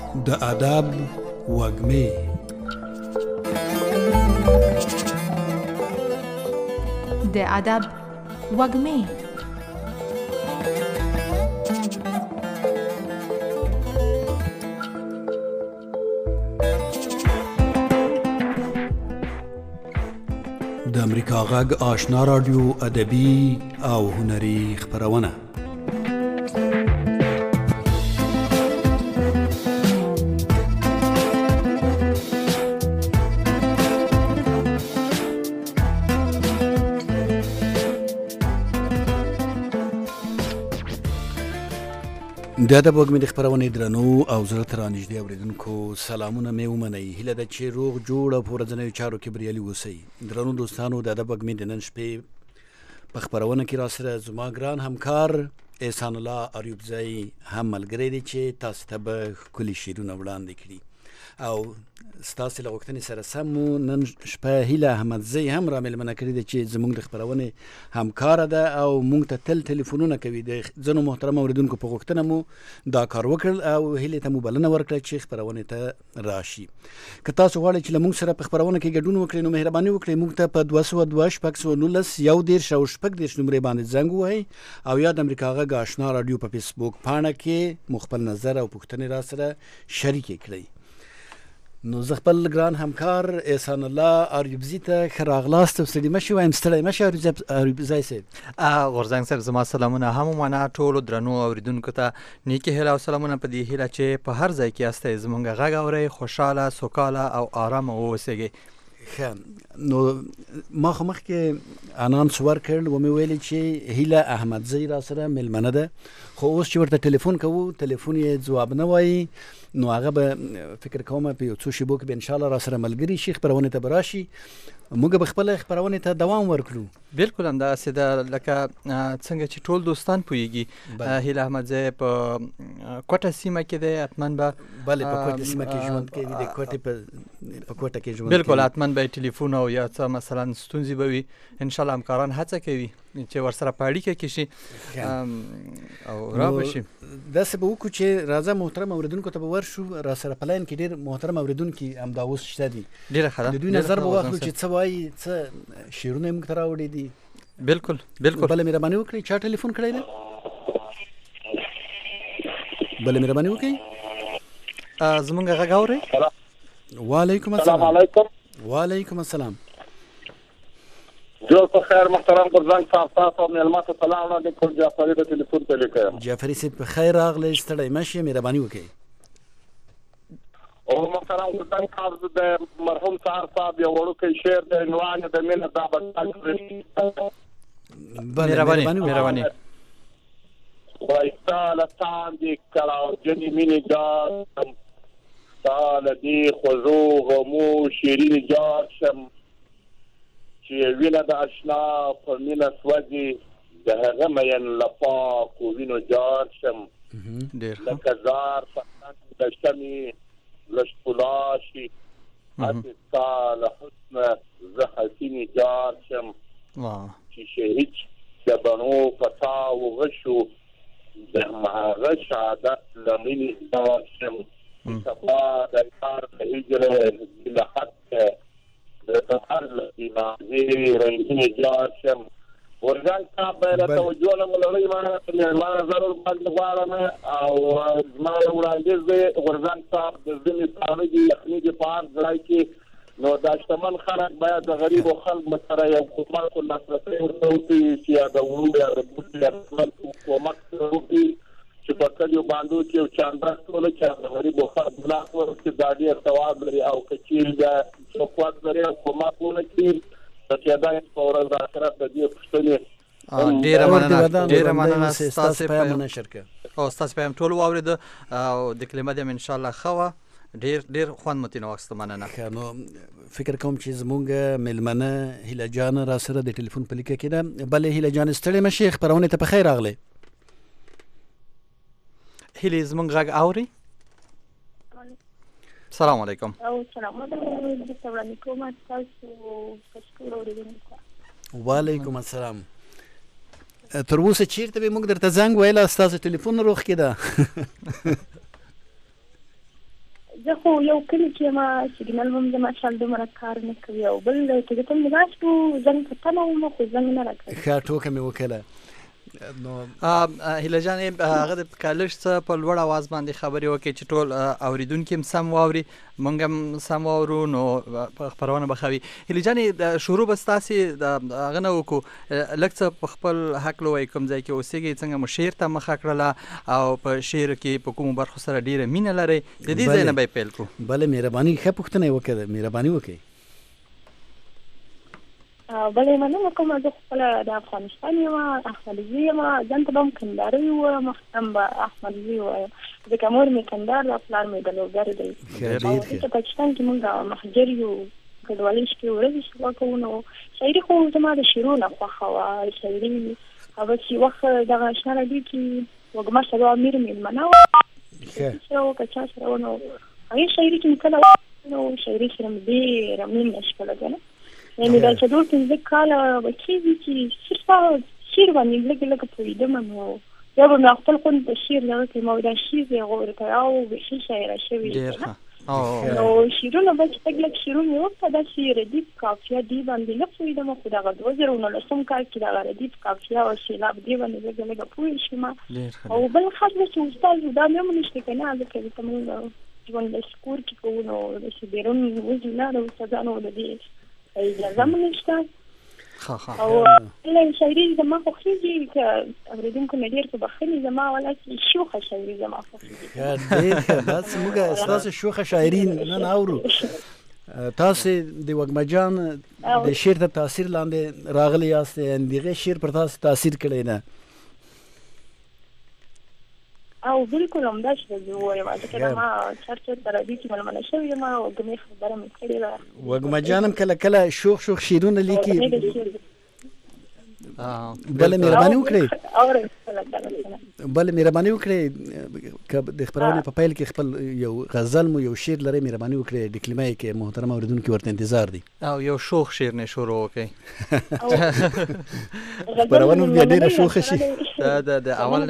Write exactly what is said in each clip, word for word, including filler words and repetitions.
د ادب وږمې. د ادب وږمې. د امریکا غږ آشنا رادیو ادبي او هنري خپرونه. د ادب وږمې د خپرونې درنو او زړه ته رانږدې اورېدونکو سلامونه مې ومنئ. هیله ده چې روغ جوړ او په ورځنیو چارو کې بریالي اوسئ. درنو دوستانو، د ادب وږمې د نن شپې په خپرونه کې راسره زما ګران همکار احسان الله اریوبزی هم ملګری دی چې تاسو ته به ښکلي شعرونه وړاندې کړي. او ستاسې له غوښتنې سره سم مو نن شپه هیله احمدزی هم را مېلمنه کړې ده چې زموږ د خپرونې همکاره ده او موږ ته تل تلیفونونه کوي. د ځینو محترمو اورېدونکو په غوښتنه مو دا کار وکړل او هیلې ته مو بلنه ورکړه چې خپرونې ته راشي. که تاسو غواړئ چې له موږ سره په خپرونه کې ګډون وکړئ نو مهرباني وکړئ موږ ته په دوه سوه دوه شپږ سوه نولس یو دېرش او شپږ دېرش نمرې باندې زنګ ووهئ او یا د امریکا غږ آشنا راډیو په فیسبوک پاڼه کې مو خپل نظر او پوښتنې را سره شریکې کړئ. نو زه خپل ګران همکار احسان الله اریوبزي ته ښه راغلاست او ستړي مه شئ. وایم ستړی مه شئ اریوبزی صاحب. غورځنګ صاحب زما سلامونه هم ومنه. ټولو درنو اورېدونکو ته نیکې هیله او سلامونه په دې هیله چې په هر ځای کې یاستئ زموږ غږ اورئ، خوشحاله سوکاله او آرامه واوسئ. ښه، نو ما خو مخکې انانس ورکړل و مې ویلې چې هیله احمدزی را سره مېلمنه ده، خو اوس چې ورته تلیفون کوو تلیفون یې ځواب نه وایي. نو هغه به فکر کوم په یو څو شیبو کې به انشاءالله را سره ملګري شي، خپرونې ته به راشي، موږ به خپله خپرونې ته دوام ورکړو. بلکل همداسې ده لکه څنګه چې ټول دوستان پوهېږي هیله احمدزی په کوټه سیمه کې دی، حتما به بلې په کوټه سیمه کې ژوند کوي، د کوټې په کوټه کې ژوند کوي. بلکل حتما به ټلیفون او یا څه مثلا ستونزې به وي، انشاءالله همکاران هڅه کوي چې ورسره په اړیکه کې شي او را به شي. داسې به وکړو چې راځه محترم اورېدونکو ته به ورشو. را سره په لاین کې ډېر محترم اورېدونکي همدا اوس شته دي. ډېره ښه ده. د دوی نظر به واخلو چې څه وایي، څه شعرونه یې موږ ته راوړي دي. بلکل بلکل. بله مهرباني وکړئ. چا ټلیفون کړی دی؟ بله مهرباني وکړئ. زمونږ غږ اورئ؟ وعلیکم السلام. علیکم. وعلیکم السلام. جوړ په خیر محترم غورځنګ صاحب، تاسو او مېلمه ته سلام وړاندې کوم. جعفري د ټلیفون ته لیکم. جعفري صاحب په خیر راغلی، ستړی مه شئ، مهرباني وکړئ. او محترم غورځنګ صاحب د مرحوم سهار صاحب یو وړوکی شعر د عنوان د مینه دا بدل مهرباني مهرباني وایي ستا له تاندې کړاوجنې مینې جار شم، ستا له دې خوږو غمو شیرینې جار شم، چې وینه د اشنا په مینه سوځي د هغه مین له پاکو وینو جار شم، لکه زار په څنګ د شمې له ښکلا شي، هسې ستا له حسنه زه حسینې جار شم، چې شهید د بڼو په تا وغشو د هغه شهادت له مینې جار شم، صفا د یار د هجر له حق د سهار له ایمانې رنګینې جار شم. غورځنګ صاحب باید توجه نه ولرئ، ما ما ضرور باندې غواړم او زما وړاندیز دی غورځنګ صاحب د ځینې ساړه دي یخني دي په هر ځای کې، نو دا شتمن خلک باید د غریبو خلکو سره یو حکومت لاسرسی ورته وکړي چې یا د وړو یا د بوټو یا د خلکو کومک وکړي چې په کلیو باندو کې یو چانده ټوله چې د غریبو خلکو لاس ورکړي، دا ډېر ثواب لري. او که چیرې د حکومت لري او کومک ونه کړي د کېدای په ورځ د آخرت د دې پوښتنې ډېره مننه ډېره مننه ستاسې پیام نشر کړ او ستاسې پیام ټول واورېده او د کلمه دې هم انشاءالله ښه وه. ډېر ډېر خوند مو ترېنه واخیسته، مننه. نو فکر کوم چې زموږ مېلمنه هیله جان را سره د ټلیفون په لیکه کې ده. بلې هیله جان ستړې مه شئ، خپرونې ته په خیر راغلی. هیلې زموږ غږ اورئ؟ سلام علیکم. وعلیکم السلام. تر اوسه چیرته به موږ درته زنګ ویل ستاسو ټلیفون روغ کې ده؟ زه خو یو کلي کې یم سیګنال هم زما شال دومره کار نه کوي او بل ټلیفون مې ناست و زنګ په تمه وم خو زنګ نه راکوي. ښه ټوکه مې وکړه. نو هیله جانې هغه د کالج څه په لوړ اواز باندې خبرې وکړي چې ټول اوریدونکي هم سم واوري موږ هم سم واورو نو خپرونه به ښه وي. هیله جانې شروع به ستاسې د هغه نه وکړو لږ څه په خپل هکله ووایي کوم ځای کې اوسېږئ څنګه مو شعر ته مخه کړله او په شعر کې په کومو برخو سره ډېره مینه لرئ د دې ځای نه به یې پیل کړو. بله مهرباني ښه پوښتنه یې وکړه مهرباني وکړئ. بله مننه کوم زه خپله د افغانستان یم احمدزي یم ځان ته به هم کندارۍ ووایم هم به احمدزي ووایم ځکه مور مې کندهار ده پلار مې د لوګر دی او دلته پاکستان کې موږ مهاجر یو کډوالۍ شپې ورځې سبا کوو نو شاعري خو زما د شعرونه خوښه وه شاعري هغه چې وخت دغه اشنا راډیو کې وږمه سبا امیر مېلمنه وه سره و که چا سره و نو هغې شاعري کې مې کله نو شاعري سره مې ډېره مینه شپله که نه یعنې دا څلور پنځه کاله به کېږي چې صرف شعر باندې لږ لږ پوهېدم نو بیا به مې خپل خوند په شعر دغه کوي ما دا شعر دی هغه ورته او بیخي شاعره شوې نو شعرونه به چې لږ لږ شعرونه مې وکړه داسې ردیف قافیه دې باندې نه پوهېدم خو دغه دوه زره نولسم کال کې دغه ردیف قافیه او سېلاب دې باندې لږ لږ پوه شوم او بل خاص به چې استاد دا مې هم نشته که نه ځکه دلته موږ ژوند د سکور کې کوو نو داسې بیرون وځو نه د استادانو د دې اجازه مو نشته او له شاعري زما خوښېږي که اورېدونکو نه ډېر په بخښنې زما ولا چې شوخه شاعري زما خوښېږي. ډېر ښه بس موږ ستاسو شوخه شاعري نن اورو. تاسې د وږمه جان د شعر تر تاثیر لاندې راغلي یاست د هغې شعر پر تاسو تاثیر کړی نه؟ او بالکل همداسې به زه ووایم ځکه ما چار چېرته راډیو کې ملمنه شوې یم او وږمې خبره مې کړې ده. وږمه جان هم کله کله شوخ شوخ شعرونه لیکي. بله مهرباني وکړئ بله مهرباني وکړئ که د خپرونې په پیل کې خپل یو غزل مو یو شعر لرئ مهرباني وکړئ ډیکلیمه یې کې محترم اورېدونکي ورته انتظار دي او یو شوخ شعر نه شروع وکړئ خپرونه بیا ډېره شوخه شي. دا د اول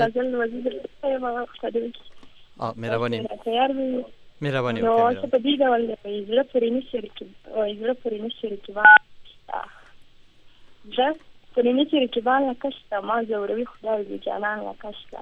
مهرباني مهرباني نو څه په دې ډول دی زړه پورې نه شعر کې زړه پورې نه شعر کې پرینه چې رکیبان لکشته ما زوروي خدای د جانان لکشته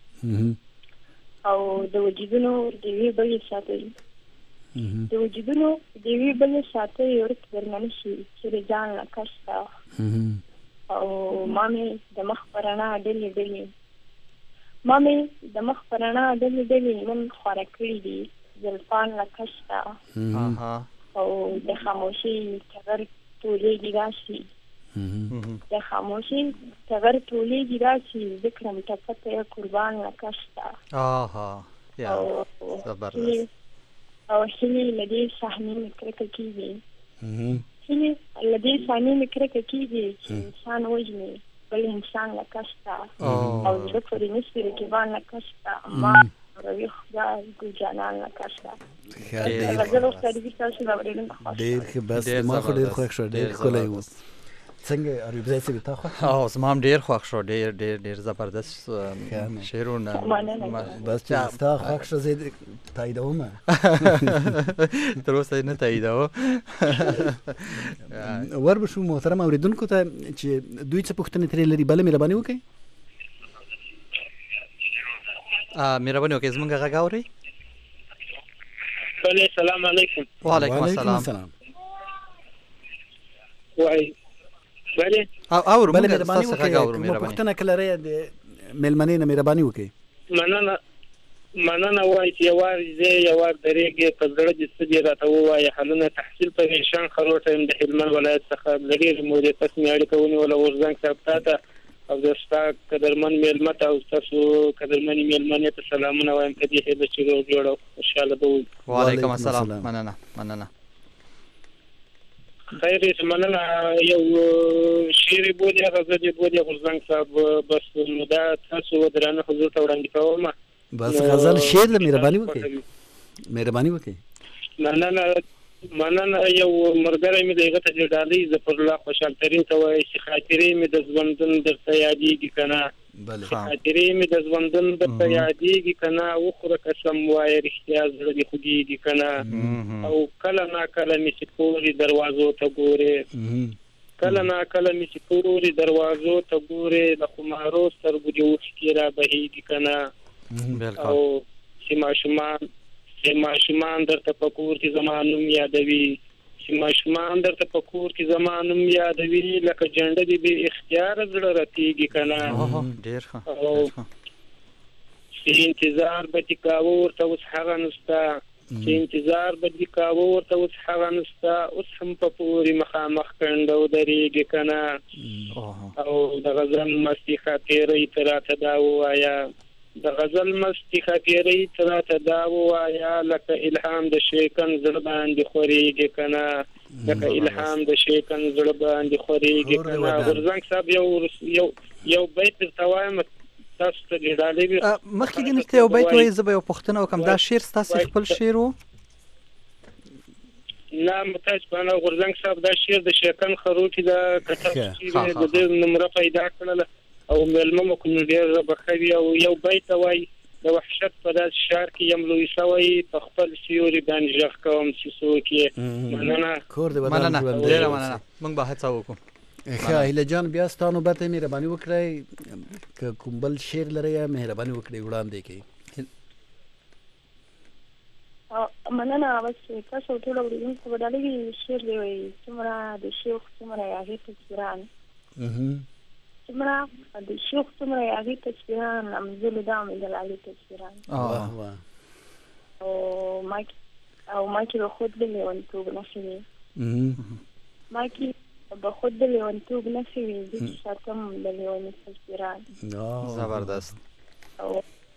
او د وجودونو د وی بلې ساتي د وجودونو د وی بلې ساتي ورک درنه شي چې جان لکشته او مامې د مخ پرانا ډلې ډلې مامې د مخ پرانا ډلې ډلې من خوره کړي دي زلفان لکشته او د خاموشي تغر ټولېږي راشي د خاموشي تغر ټولېږي راشي ذکرم ټپته یا قربان لکشته او زبردست او هیلې له دې صحنې مې کرکه کېږي هیلې له دې صحنې مې کرکه کېږي چې انسان وژني بل انسان لکشته او زړه پورې نشي رقیبان لکشته ما روي خدای ګل جانان لکشته غزل استادي تاسو راوړل ډېر ښه بس ما خو ډېر خوښ شو ډېر ښکلی و. څنګه اریوب ځای څه تا خو او زما هم ډېر خوښ شو ډېر ډېر ډېر زبردست شعرونه بس چې ستا خوښ شو زه تاییدوم تر اوسه نه تاییدوم. ور به شو محترم اورېدونکو ته چې دوی څه پوښتنې ترې لري بله مهرباني وکړئ. مهرباني وکړئ زموږ غږ اورئ؟ بله سلام علیکم. وعلیکم السلام. وای بله اورو بله مهرباني وکړئ کومه پوښتنه که لرئ د مېلمنې نه مهرباني وکړئ. مننه مننه وای چې یو وار زه یو وار درېږې په زړه دې څه دې راته ووایه حالونه تحصیل په نیشان خروټه یم د هلمند ولایت څخه له ډېرې مودې پس مې اړیکه ونیوله اوس زنګ صاحب تا ته او د ستا قدرمن مېلمه ته او ستاسو قدرمنې مېلمنې ته سلامونه وایم په دې هیله چې روغ جوړ او خوشحاله به وي. وعلیکم السلام. مننه مننه. خیر مننه. یو شعر بودی غزل بودی غزنګ صاحب بس نو دا تاسو درانه حضور ته وړاندې کوم. بس غزل شعر له مهرباني وکړئ مهرباني وکړئ. مننه مننه. یو مرګره مې دغه ته ډالۍ ظفر الله خوشحال ترین ته وایي چې خاطرې مې د ژوندون درته یادېږي که نه بله خاطرې مې د ژوندون درته یادېږي که نه وخوره قسم وایه رښتیا زړه دې خوږېږي که نه او کله ناکله مې چې پورې دروازو ته ګورې کله ناکله مې چې پورې دروازو ته ګورې د خمارو سترګو دې اوښکې را بهېږي که نه او چې ماشومان چې ماشومان درته په کور کې زما نوم یادوي چې ماشومان درته په کور کې زما نوم یادوي لکه جنډه دې بې اختیاره زړه راتېږي که نه ډېر ښه او چې انتظار به دې کاوه ورته اوس هغه نشته چې انتظار به دې کاوه ورته اوس هغه نشته اوس هم په پورې مخامخ کنډه ودرېږي که نه او د غزل مستي خاطرې ته راته دا ووایه د غزل مستي خاطرې ته راته دا ووایه لکه الهام د شیکن زړه باندې خورېږي که نه لکه الهام د شیکن زړه باندې خورېږي که نه غورځنګ صاحب یو یو یو بیت درته وایم تاسو ته دې ډالۍ وي مخکې دې نشته یو بیت وایي زه به یو پوښتنه وکړم دا شعر ستاسې خپل شعر و نه متاج پانا غورځنګ صاحب دا شعر د شیکن خروټي د کتاب چې د دې نمره پیدا کړله او مېلمه مو کوم ډېر بخوي او یو بیت وایي د وحشت په داسې ښار کې یم لوی سوی په خپل سیوري باندې غږ کوم چې څوک یې مننه مننه ډېره مننه موږ به هڅه وکړو ښه هیله جان بیا ستا نوبت دی مهرباني وکړئ که کوم بل شعر لرئ مهرباني وکړئ وړاندې کړئ مننه بس تاسو ټول اورېدونکو به ډالۍ شعر دی وایي څومره د شیخ څومره یې هغې تصویران څومره د شیخ څومره یې هغې تصویران همزلو دا مې د لالي تصویران او ما او ما کې به خود د لیونتوب نښې وي ما کې به خود د لیونتوب نښې وي زه چې ساتم د لیوني تصویران زبردست او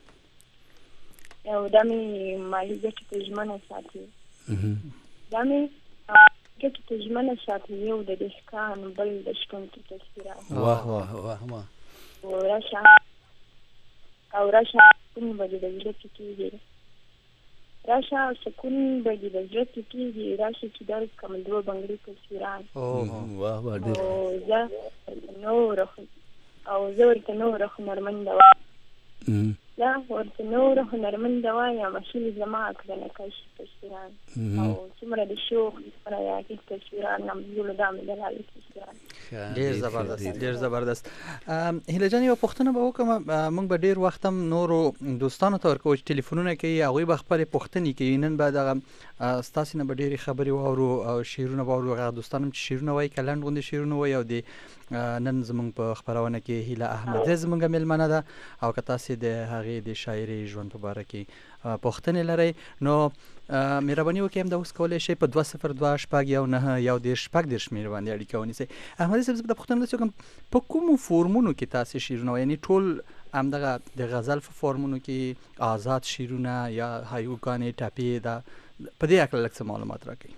دا مې مالي ګټې ته ژمنه ساتي دا مې ګټې ته ژمنه ساتي یو د دهقان بل د شپون کې تصویران واه واه واه واه او راشه او راشه سکون به دې د زړه کې کېږي راشه سکون به دې د زړه کې کېږي راشه چې در کړم دوه بنګړي تصویران واه واه ډېر او زه نو او زه ورته نوره هنرمنده وایم زه ورته نوره هنرمنده وایم هیلې زما کړه نقش تصویران او څومره د شوق څومره د هغې تصویران همزولو دا مې د لالي تصویران ډېر زبردست ډېر زبردست هیله جان یوه پوښتنه به وکړم موږ به ډېر وخت هم نورو دوستانو ته ورکوو چې ټلیفونونه کوي هغوی به خپلې پوښتنې کوي نن به دغه ستاسې نه به ډېرې خبرې واورو او شعرونه به واورو هغه دوستان هم چې شعرونه وایي که لنډ غوندې شعرونه وایي او د نن زموږ په خپرونه کې هیله احمدی زموږ میلمنه ده او که تاسې د هغې د شاعري ژوند په باره کې پوښتنې لرئ نو مهرباني وکړئ همدا اوس کولی شئ په دوه صفر دوه شپږ یو نهه یو دېرش شپږ دېرش مې باندې اړیکه ونیسئ احمدي صاحب زه به دا پوښتنه داسې وکړم په کومو فورمونو کې تاسې شعرونه وایي یعنې ټول همدغه د غزل په فورمونو کې آزاد شعرونه یا هایوګانې ټاپې دا په دې هکله لږ څه معلومات راکړئ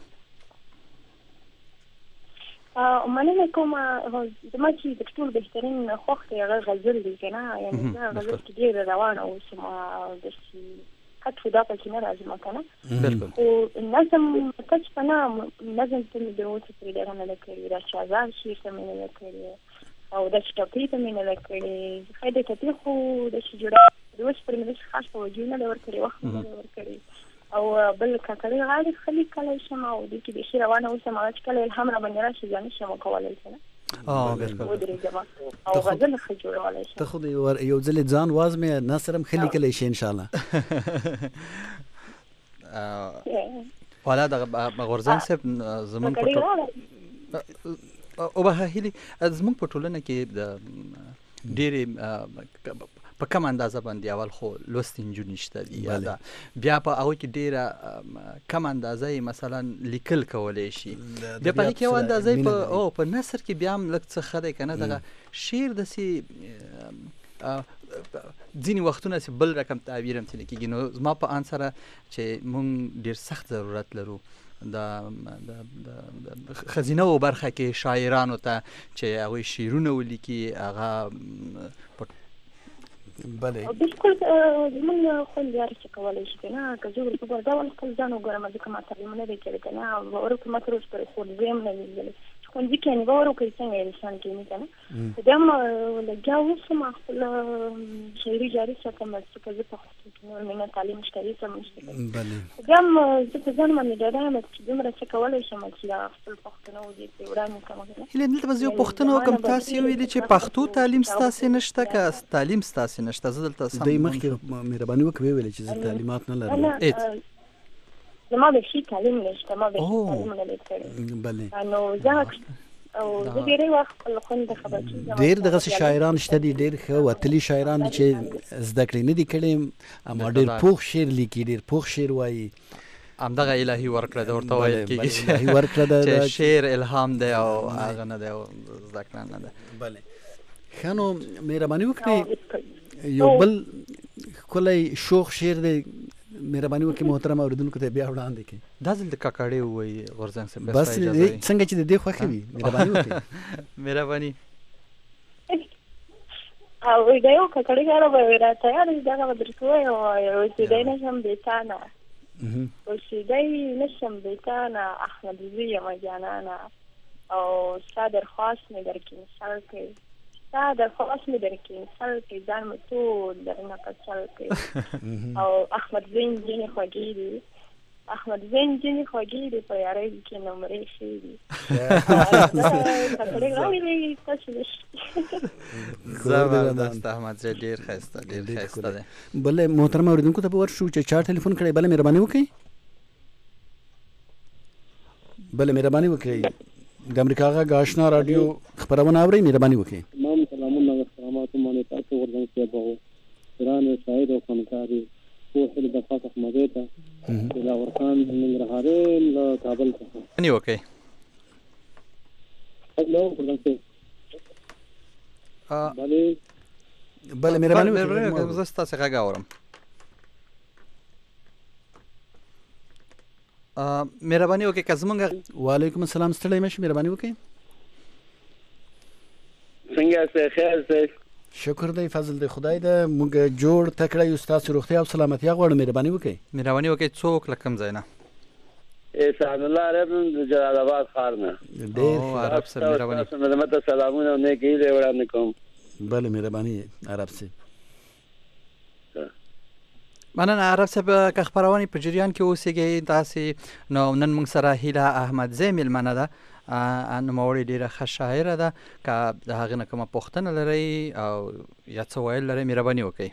مننه کوم زما چې د ټول بهترین خوښ دی هغه غزل دی که نه یعنې زه غزل کې ډېره روانه اوسم داسې حد دا پکې نه راځم که نه خو نظم کچ په نه نظم ته مې د اوسه پرې ډېره نه ده کړې دا شهزاد شعر ته مې نه ده کړې او داسې ټپې ته مې نه ده کړې ښایي د ټپې خو داسې جوړه د اوس پرې مې داسې خاص توجه نه ده ورکړې وخت مې نه ده ورکړې او بل کاکړي غاړې خلي کلی شم او دې کې بیخي روانه اوسم هغه چې کله الهام راباندې راشي زه نه شم وکولی که نه ودرېږم او غزل ښه جوړولی شم ته خو د یو ځلې ځان وازمې نثر هم ښه لیکلی شي انشاءالله والا دغه غورځنګ صاحب زموږ په او به هیلې زموږ په ټولنه کې د ډېرې په کم اندازه باندې اول خو لوستې نجونې شته دي یا دا بیا په هغوی کې ډېره کم اندازه یې مثلا لیکل کولی شي بیا په هغې کې یو اندازه یې په په نثر کې بیا هم لږ څه ښه دی که نه دغه شعر داسې ځینې وختونه چې بل رقم تعبیر هم ترې کېږي نو زما په آن سره چې موږ ډېر سخت ضرورت لرو د ښځینهو برخه کې شاعرانو ته چې هغوی شعرونه ولیکي هغه بله بالکل زمونږ خویندې هر څه کولی شي که نه که زه ورته ګورم دا ول خپل ځان وګورم ځکه ما تعلیم نه دی کړی که نه ورته ما تر اوسه پورې ښوونځی هم نه دی لیدلی چې ښوونځي کې انیبه ورکوي څنګه انسان کوي که نه بیا هم لګیا اوسم خپله شاعري جاري ساتم ځکه زه پښتو کې نور مې نه تعلیم شته هېڅ هم نشته بیا هم زه په ځان باندې ډاډه یم چې دومره څه کولی شم چې دا خپل پښتانه دې پرې وړاندې کړم هیلې دلته به زه یو پوښتنه وکړم تاسې ویلي چې پښتو تعلیم ستاسې نشته که تعلیم ستاسې نشته زه دلته سم دی مخکې مهرباني وکړئ ویلې چې زه تعلیمات نه لرم زما بیخي تعلیم نشته ما بیخي تعلیم نه دی کړی بلې نو زه او زه ډېری وخت خپل خویندې خبرچي ډېر دغسې شاعران شته دي ډېر ښه وتلي شاعران دي چې زده کړې نه دي کړې اما ډېر پوخ شعر لیکي ډېر پوخ شعر وایي همدغه الهي ورکړه ده ورته ویل کېږي الهي ورکړه ده چې شعر الهام دی او هغه نه دی او زده کړه نه ده بلې ښه نو مهرباني وکړئ یو بل ښکلی شوخ شعر دی مهرباني وکړئ محترم اورېدونکو ته بیا وړاندې کړئ دا ځل د کاکړۍ ووایي غورځنګ صاحب بس څنګه چې د دې خوښې وي مهرباني وکړئ مهرباني او دا یو کاکړۍ کاره به وي راته یاد وي دغه به درته ووایم اوسېدی نه شم بې تا نه اوسېدی نه شم بې تا نه احمد زوی یمه جانانه او ستا درخواست مې درکړي مثال کوي ستا درخواست مې درکړي مثال کوي ځان مې ټول درنه کچل کوي او احمد زوی نجونې خوږې دي احمد زوی نجونې خوږې دي په یارۍ کې نمرې ښې دي کاکړۍ غواړي دی تاسو نشي زبردست احمد زوی ډېر ښایسته ډېر ښایسته دی بلې محترم اورېدونکو ته به ورشو چې چا ټلیفون کړی بله مهرباني وکړئ بله مهرباني وکړئ د امریکا غږ آشنا راډیو خپرونه اورئ مهرباني وکړئ تمام سلامونه او احترامات باندې تاسو غورځنګ صاحب او ګران شاعر او فنکار پوه د خاص احمدی ته دلاور خان ننګرهاري له کابل څخه نی وکړئ هلو غورځنګ صاحب بلې بله مهرباني وکړئ زه ستاسې غږ اورم مهرباني وکړئ که زمونږ وعلیکم السلام ستړی مه شئ مهرباني وکړئ څنګه یاست خیر یاست شکر دی فضل دی خدای ده موږ جوړ تکړه یو ستاسو روغتیا او سلامتیا غواړو مهرباني وکړئ مهرباني وکړئ څوک له کوم ځای نه احسان الله عرب د جلال آباد ښار نه ډېر عرب صاحب مهرباني تاسو مدمت سلامونه او نیک هیلې وړاندې کوم بله مهرباني عرب صاحب مننه عرب صاحب که خپرونې په جریان کې اوسېږئ تاسې نو نن موږ سره هیله احمدزی مېلمنه ده نوموړې ډېره ښه شاعره ده که د هغې نه کومه پوښتنه لرئ او یا څه ویل لرئ مهرباني وکړئ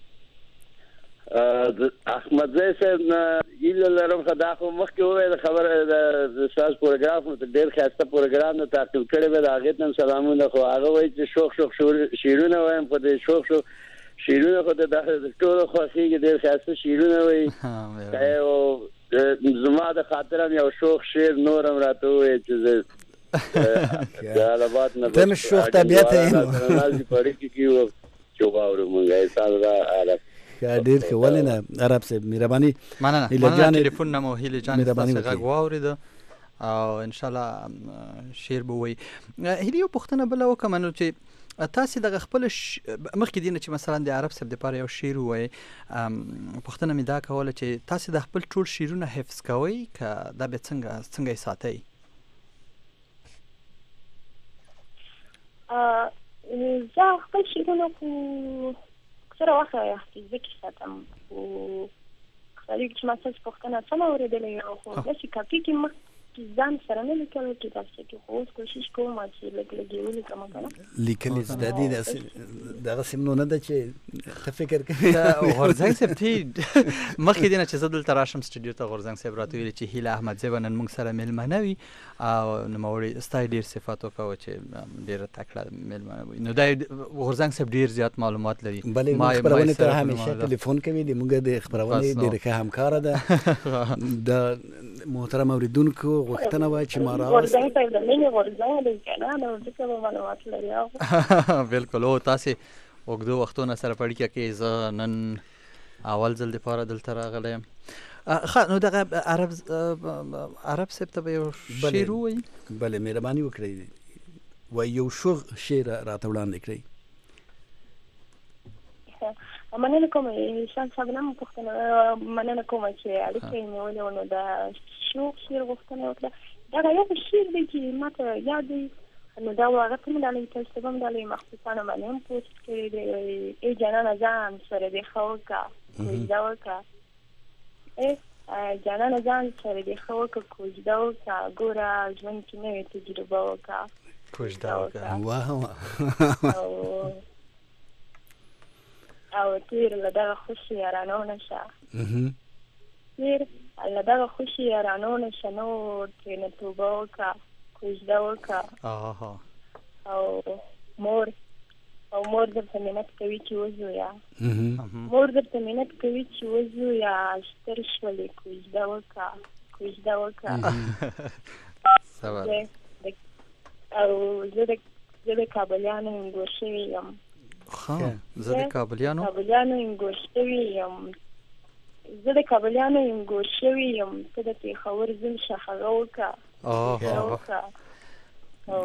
احمدزی صاحب نه هیله لرم خو دا خو مخکې وویل خبره د ستاسو پروګرام ډېر ښایسته پروګرام ده تعقیب کړی به د هغې ته هم سلامونه خو هغه وایي چې شوق شوق شعرونه وایم په دې شوق شوق شیرونه خو د ټولو خوښېږي ډېر ښایسته شیرونه وایي او زما د خاطر هم یو شوق شعر نور هم راته ووایي چې زه جلال آباد نه ته مې شوق طبیعت یې ناستې په اړیکې کې چې واورو مونږ احسان الله عرب ښه ډېر ښه ولې نه عرب صاحب مهرباني مننه مننه ټلیفون نه مو هیلې جانې ستاسې غږ واورېده او انشاءالله شعر به ووایي هیلې یو پوښتنه بله وکړم نو چې تاسې دغه خپله مخکې دې نه چې مثلا د عرب صاحب دپاره یو شعر ووایي پوښتنه مې دا کوله چې تاسې د خپل ټول شعرونه حفظ کوئ که دا بیا څنګه څنګه یې ساتئ زه خپل شعرونه خو اکثره وخت حافظه کې ساتم خو خالي چې ما ستاسې پوښتنه سمه اورېدلې یم خو داسې کاپي کې مخ ځان سره نه لیکل کتابچه کې خو اوس کوشش کوم چې لږ لږ یې ولیکم که نه لیکل یې زده دي دغسې هم نو نه ده چې ته فکر کوې غورځنګ صاحب ته مخکې دې نه چې زه دلته راشم سټوډیو ته غورځنګ صاحب راته ویلي چې هیله احمدزی به نن موږ سره مېلمنه وي او نوموړي ستا یې ډېر صفت وکړه چې ډېره تکړه مېلمنه وي نو دا غورځنګ صاحب ډېر زیات معلومات لري بلې موږ خپرونې ته همیشه ټلیفون کوي د موږ د خپرونې ډېره ښه همکاره ده د محترم اورېدونکو غوښتنه وه چې ما راوست غورځنګ صاحب د مینې غورځنګ دی که نه نو ځکه به معلومات لري بلکل او تاسې اوږدو وختونه سره په اړیکه کې زه نن اول ځل دپاره دلته راغلی یم ښه نو دغه عرب عرب صاحب ته به یو شعر ووایي بلې مهرباني وکړئ وایي یو شوغ شعر راته وړاندې کړئ مننه کوم شان صاحب نه مو پوښتنه مننه کوم چې اړیکه یې نیولې وه نو د شوق شعر غوښتنه وکړه دا یو شعر دی چې ماته یاد دی نو دا هغه ته مې ډالۍ تاسو ته هم ډالۍ مخصوصانه باندې هم پوسټ کړی دی ای جانانه ځان سره دې ښه وکړه کوژده وکړه ای جانانه ځان سره دې ښه وکړه کوژده وکړه ګوره ژوند کې نوې تجربه وکړه کوژده وکړه واه او او تیر له دغه خوشي یارانو نشه تیر له دغه خوشي یارانو نشه نو ترېنه توبه وکړه کوژده وکړه او مور او مور درته منت کوي چې وزویا مور درته منت کوي چې وزویا ستر شولې کوژده وکړه کوژده وکړه او زه د زه د کابلیانو انګور شوې یم زه د کابلیانو کابلیانو انګور شوې یم زه د کابلیانو انګور شوې یم ته د پېښور زم شخغه وکړه او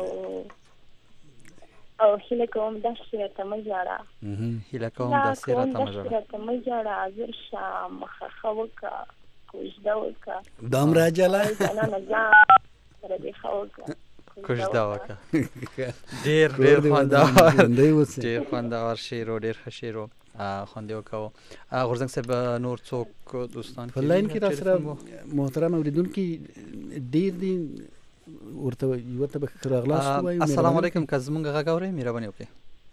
او هیله کوم داسې راته مه ژاړه هیله کوم داسې راته مه ژاړه زر شه مخه ښه وکړه کوژده وکړه دومره عجله جانانه ځان سره دې ښه وکړه کوژده وکړه ډېر ډېر خوندور ډېر خوندور شعر و ډېر ښه شعر و خوند یې وکړو غورځنګ صاحب نور څوک دوستان په لاین کې را سره محترم اورېدونکي ډېر دي ورته یوه ته به ښه راغلاست ووایو السلام علیکم که زمونږ غږ اورئ مهرباني وکړئ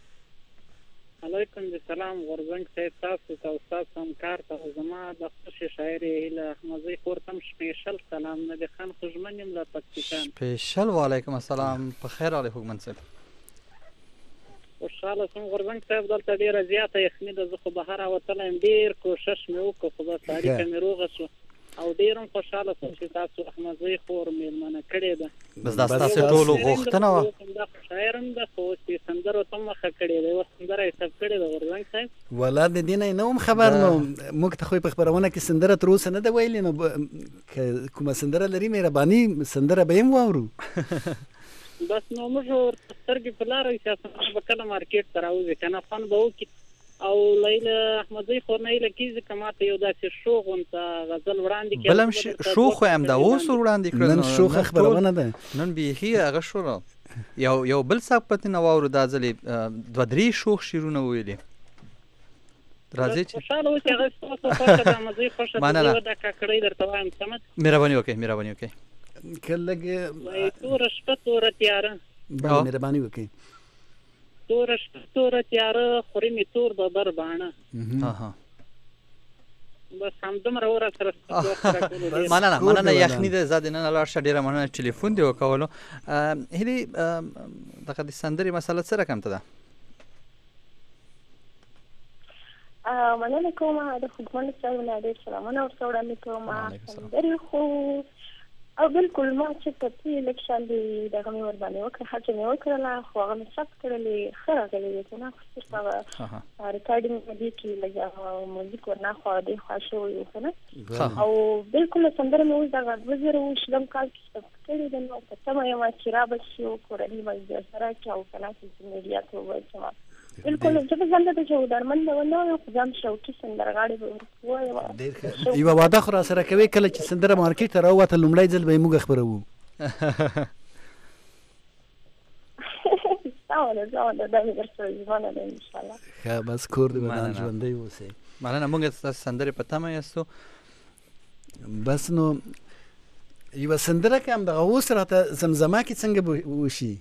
علیکم السلام غورځنګ صاحب تاسو ته او ستاسو همکار ته زما د خوښې شاعرې هیله احمدزۍ خور ته هم سپېشل سلام نبي خان خوږمن یم له پکتیکان سپېشل وعلیکم السلام په خیر راغلی خوږمن صاحب خوشحاله سم غورځنګ صاحب دلته ډېره زیاته یخني ده زه خو بهر راوتلی یم ډېر کوښښ مې وکړ خو بس اړیکه مې روغه شوه او ډېر هم خوشحاله شوم چې تاسو احمدزۍ خور مېلمنه کړې ده بس دا ستاسو ټولو غوښتنه وه دا خو شاعر هم ده خو اوس یې سندرو ته هم مخه کړې ده یوه سندره یې ثبت کړې ده غورځنګ صاحب والله د دې نه نه وم خبر نو موږ ته خو په خپرونه کې سندره تر اوسه نه ده ویلې نو که کومه سندره لري مهرباني سندره به یې هم واورو بس نو موږ ورته سترګې په لاره وي چې به کله مارکېټ ته راوځي که نه فن به وکړي او لیله احمدزۍ خور نه هیله کېږي که ماته یو داسې شو غونته غزل وړاندې کړي بل هم شو خو یې همدا اوس ور وړاندې کړل نن شوخه خپرونه ده نن بیخي هغه شو یو یو بل څه پتې نه واورو دا ځلې دوه درې شوخ شعرونه وویلې راځئ چې خوشحاله اوسې هغه ستاسو خوښه ده احمدزۍ خوښه ده زه یوه دا کاکړۍ درته وایم سمه مهرباني وکړئ مهرباني وکړئ که لږ وایي توره شپه توره تیاره بله مهرباني وکړئ توره شپه توره تیاره خوري مې تور ببر باڼه بس همدومره ور سره مننه مننه یخني ده زه دننه لاړ شه ډېره مننه ټلیفون دې وکولو هیلې دغه د سندرې مسله څه رقم ته ده مننه کوم د خوږمن صاحب نه ډېر سلامونه ورته وړاندې کوم سندرې خو او بالکل ما چې په دې لږ شان دي دغه مې ورباندې وکړه هڅه مې وکړله خو هغه مې ثبت کړلې ښه راغلی دی که نه خو صرف هغه ریکارډینګ په دې کې لږ هغه موزیک ورناخوا دېخوا شوی و که نه او بالکل سندره مې اوس دغه دوه زره اووه شلم کال کې ثبت کړې ده نو په تمه یم چې را به شي او کورني ملګرو سره کې او که نه سوشل میډیا ته ووایسم بالکل زه به ځان ته چې هنرمند نه یم خو ځان شوقي سندرغاړې به ورته ووایم یوه وعده خو را سره کوې کله چې سندره مارکېټ ته راووته لومړی ځل به یې موږ خپروو سمه ده سمه ده دا مې درسره ژمنه ده انشاءالله ښه بس کور دې ودان ژوندی اوسئ مننه موږ ستاسو سندرې په تمه یاستو بس نو یوه سندره که همدغه اوس راته زمزمه کې څنګه به وشي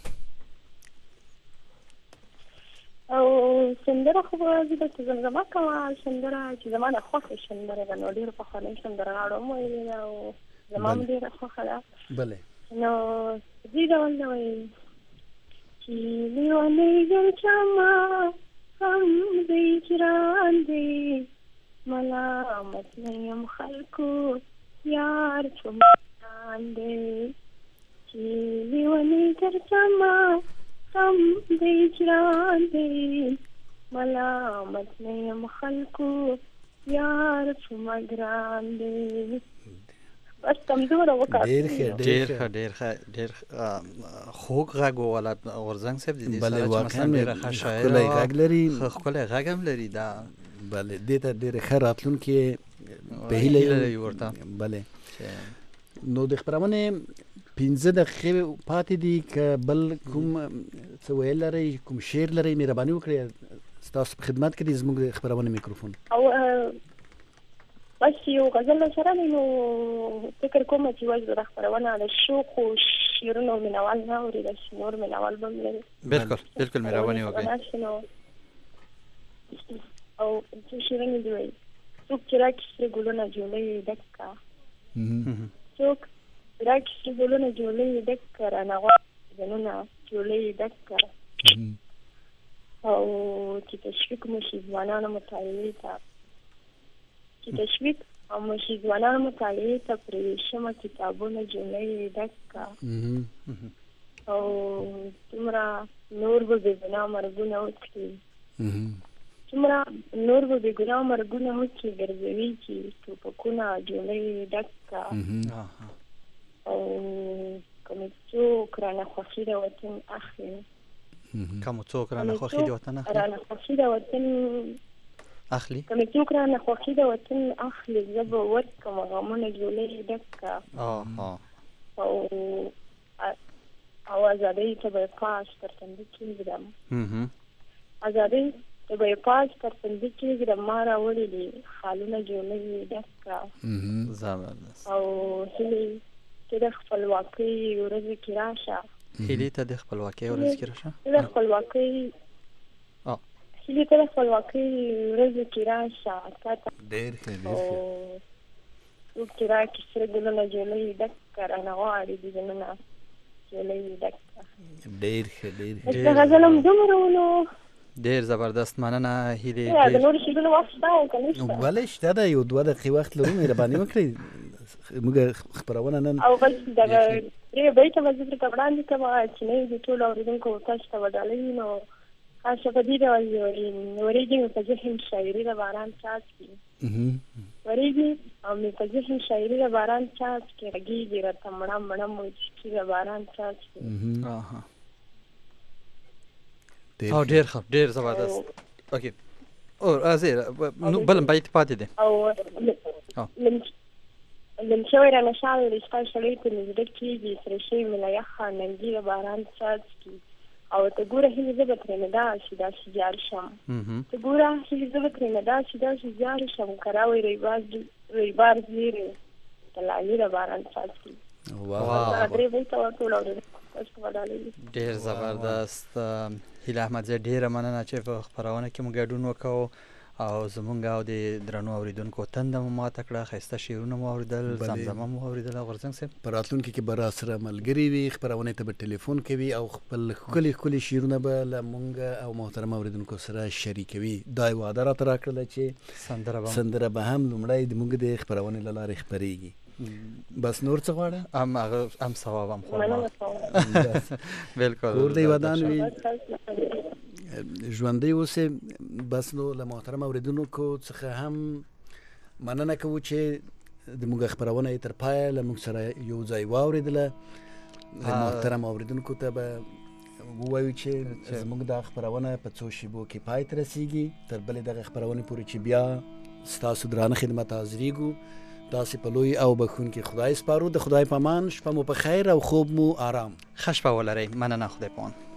او سندره خو به زه درته زمزمه کوم سندره چې زما د خوښې سندره ده نو ډېرو پخوانیو سندرغاړو هم ویلې ده او زما هم ډېره خوښه ده بله نو دې ډول ده وایي چې لیونی یم چما هم دی ګران دی ملامت نه یم خلکو یار څومره ګران دی چې لیونی در چما هم دی ګران دی ملامت نه یم خلکو یار څومره ګران دی بس همدومره وکړه ډېر ښه ډېر ښه ډېر ښه ډېر خوږ غږ و والا غورځنګ صاحب د دې سره چې مثلا ډېره ښه شاعره ښکلی غږ لري ښکلی غږ هم لري دا بله دې ته ډېره ښه راتلونکې په هیله لري ورته بله نو د خپرونې پنځه دقیقې پاتې دي که بل کوم څه ویل لرئ کوم شعر لرئ مهرباني وکړئ ستاسو په خدمت کې دی زموږ د خپرونې میکروفون او بس یو غزل سره نو فکر کوم چې وایي د خپرونه د شوق او شیرونو مینوال نه اوري د نور مینوال به لري بالکل بالکل مهرباني وکړئ او څه شیرینې دی وایي څوک چې راکړي ګلونه جوړوي ډک کا څوک راکړي ګلونه جوړوي ډک کا رانه غواړي ځانونه جوړوي ډک کا او چې تشویق مو شي ځوانانو مطالعې ته چې تشویق او مو شي ځوانانو مطالعې ته پرې شمه کتابونه جوړوي ډک کا او څومره نور به بېګناه مرګونه وکړي څومره نور به بېګناه مرګونه وکړي ګرځوي چې ټوپکونه جوړوي ډک کا او که مې څوک رانه خوښي د وطن اخلي که مو څوک رانه خوښي د وطن اخلي رانه خوښي د وطن اخلي که مې څوک رانه خوښي د وطن اخلي زه به ورکړم غمونه جوړوي ډک کا او او ازادۍ ته به یې پاس تر تندي کېږدم ازادۍ ته به یې پاس تر تندي کېږدم ما راوړي دي خالونه جوړوي ډک کا زبردست او هیلې ته د خپلواکۍ ورځې کې راشه هیلې ته د خپلواکۍ ورځې کې راشه د خپلواکۍ هیلې ته د خپلواکۍ ورځې کې راشه تا ته ډېر ښه ډېر او څوک چې راکړي سره ګلونه جوړوي ډک کا رانه غواړي دي ځانونه جوړوي ډک کا ډېر ښه ډېر ښه د غزل هم دومره و نو ډېر زبردست مننه هیلې د نورو شیدونو وخت شته او که نشته ولې شته ده یو دوه دقیقې وخت لرو مهرباني وکړئ موږ خپرونه نن او بس دغه درې بیته به زه درته وړاندې کړم چې نه د ټولو اورېدونکو تاسو ته به ډالۍ نو خاصه په دې ډول ورېږي مې په ذهن شاعري د باران څاڅکي ورېږي او مې په ذهن شاعري د باران څاڅکي غږېږي راته مړه مړه موسیقي د باران څاڅکي او ډېر ښه ډېر زبردست اوکې او راځئ بل بیت پاتې دی او لم شوی رانه شال رشته شړۍ په مې زړه کېږي سره شوي مې له یخه ننګي د باران څاڅکي او ته ګوره هیلې زه به ترېنه داسې داسې جار شم ته ګوره هیلې زه به ترېنه داسې داسې جار شم که راوړې رویبار زیرې د لالي د باران څاڅکي درې بیته ټول اورېدونکو تاسو ته به ډالۍ ډېر زبردست هیله احمدزی ډېره مننه چې په خپرونه کې مو ګډون وکړو او زمونږ او د درنو اوریدونکو تنده مو ماته کړه ښایسته شعرونه مو اورېدل زمزمه مو اورېدل غورځنګ صاحب په راتلونکي کې به راسره ملګري وي خپرونې ته به ټلیفون کوي او خپل ښکلي ښکلي شعرونه به له مونږ او محترم اوریدونکو سره شریکوي دا یې وعده راته راکړله چې سندره به هم لومړی د مونږ د خپرونې له لارې خپرېږي بس نور څه غواړه هم هغه هم ثواب هم خورما بالکل کور د ودان وي ژوندی اوسې بس نو له محترم اوریدونکو څخه هم مننه کوو چې د موږ خپرونه یې تر پایه له موږ سره یو ځای واورېدله محترم اوریدونکو ته به ووایو چې زموږ دا خپرونه په څو شیبو کې پای ته رسیږي تر بلې دغه خپرونې پورې چې بیا ستاسو درانه خدمت حاضرېږو داسې په لوی او بخونکي خدای سپارو د خدای په امان شپه مو په خیر او خوب مو آرام ښه شپه ولرئ مننه خدای پامان